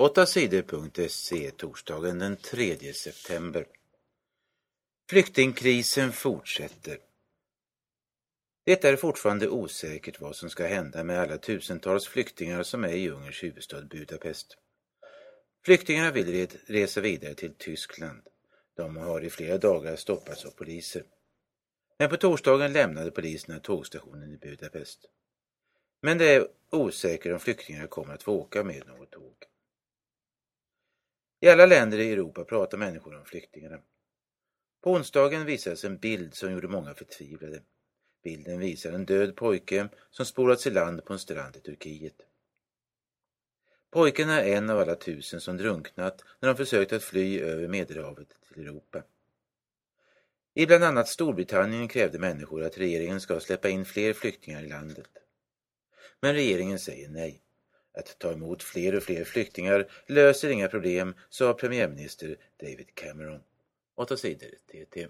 8sidor.se torsdagen den 3 september. Flyktingkrisen fortsätter. Det är fortfarande osäkert vad som ska hända med alla tusentals flyktingar som är i Ungerns huvudstad Budapest. Flyktingarna vill resa vidare till Tyskland. De har i flera dagar stoppats av poliser. Men på torsdagen lämnade poliserna tågstationen i Budapest. Men det är osäkert om flyktingarna kommer att få åka med något tåg. I alla länder i Europa pratar människor om flyktingarna. På onsdagen visades en bild som gjorde många förtvivlade. Bilden visar en död pojke som spolats i land på en strand i Turkiet. Pojken är en av alla 1000 som drunknat när de försökt att fly över Medelhavet till Europa. I bland annat Storbritannien krävde människor att regeringen ska släppa in fler flyktingar i landet. Men regeringen säger nej. Att ta emot fler och fler flyktingar löser inga problem, sa premiärminister David Cameron. 8 sidor TT.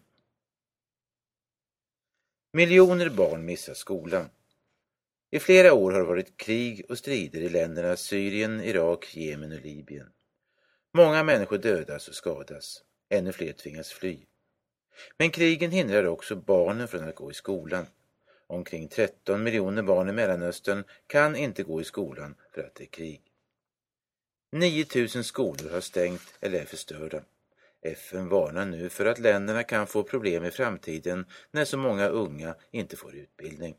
Miljoner barn missar skolan. I flera år har det varit krig och strider i länderna Syrien, Irak, Jemen och Libyen. Många människor dödas och skadas. Ännu fler tvingas fly. Men krigen hindrar också barnen från att gå i skolan. Omkring 13 miljoner barn i Mellanöstern kan inte gå i skolan för att det är krig. 9000 skolor har stängt eller är förstörda. FN varnar nu för att länderna kan få problem i framtiden när så många unga inte får utbildning.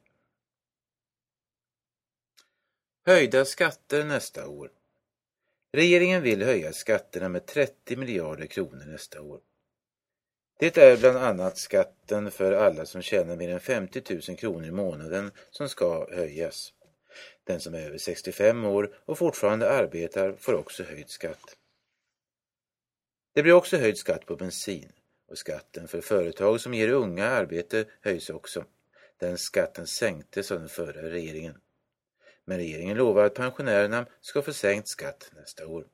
Höjda skatter nästa år. Regeringen vill höja skatterna med 30 miljarder kronor nästa år. Det är bland annat skatten för alla som tjänar mer än 50 000 kronor i månaden som ska höjas. Den som är över 65 år och fortfarande arbetar får också höjd skatt. Det blir också höjd skatt på bensin och skatten för företag som ger unga arbete höjs också. Den skatten sänktes av den förra regeringen. Men regeringen lovar att pensionärerna ska få sänkt skatt nästa år.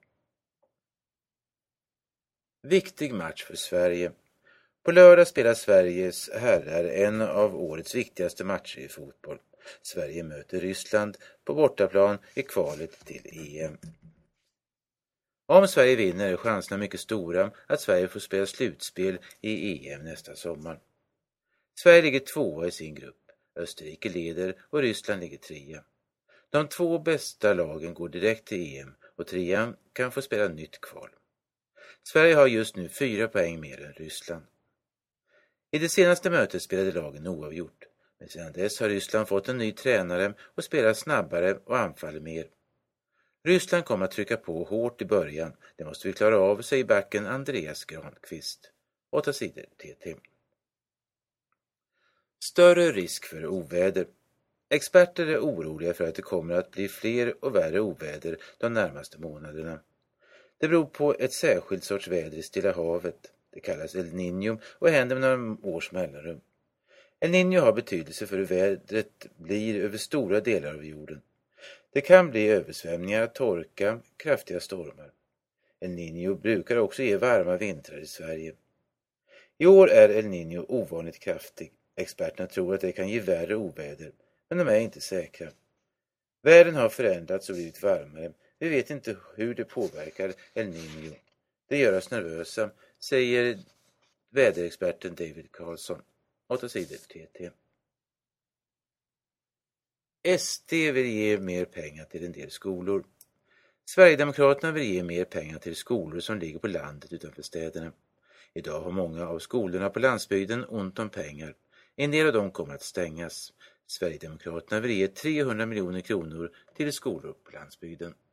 Viktig match för Sverige. På lördag spelar Sveriges herrar en av årets viktigaste matcher i fotboll. Sverige möter Ryssland på bortaplan i kvalet till EM. Om Sverige vinner är chanserna mycket stora att Sverige får spela slutspel i EM nästa sommar. Sverige ligger 2 i sin grupp. Österrike leder och Ryssland ligger 3. De 2 bästa lagen går direkt till EM och 3 kan få spela nytt kval. Sverige har just nu 4 poäng mer än Ryssland. I det senaste mötet spelade lagen oavgjort, men sedan dess har Ryssland fått en ny tränare och spelar snabbare och anfaller mer. Ryssland kommer att trycka på hårt i början, det måste vi klara av, säger backen Andreas Granqvist. 8 sidor TT. Större risk för oväder. Experter är oroliga för att det kommer att bli fler och värre oväder de närmaste månaderna. Det beror på ett särskilt sorts väder i Stilla havet. Det kallas El Niño och händer med några års mellanrum. El Niño har betydelse för hur vädret blir över stora delar av jorden. Det kan bli översvämningar, torka, kraftiga stormar. El Niño brukar också ge varma vintrar i Sverige. I år är El Niño ovanligt kraftig. Experterna tror att det kan ge värre oväder, men de är inte säkra. Världen har förändrats och blivit varmare. Vi vet inte hur det påverkar El Niño. Det gör oss nervösa, säger väderexperten David Carlson. 8 sidor TT. SD vill ge mer pengar till en del skolor. Sverigedemokraterna vill ge mer pengar till skolor som ligger på landet utanför städerna. Idag har många av skolorna på landsbygden ont om pengar. En del av dem kommer att stängas. Sverigedemokraterna vill ge 300 miljoner kronor till skolor på landsbygden.